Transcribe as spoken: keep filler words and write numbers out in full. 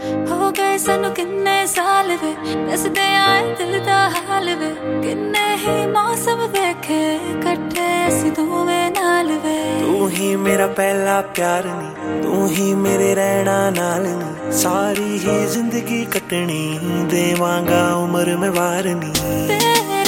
हो गए सानू किन्ने साल वे, दसदे आए दिल दा हाल वे। किन्ने ही मौसम देखे कट्ठे असीं दोवें नाल वे। तू ही मेरा पहला प्यार नी, तू ही मेरे रहना नाल नी। सारी ही जिंदगी कटनी देवांगा उम्र में वार नी।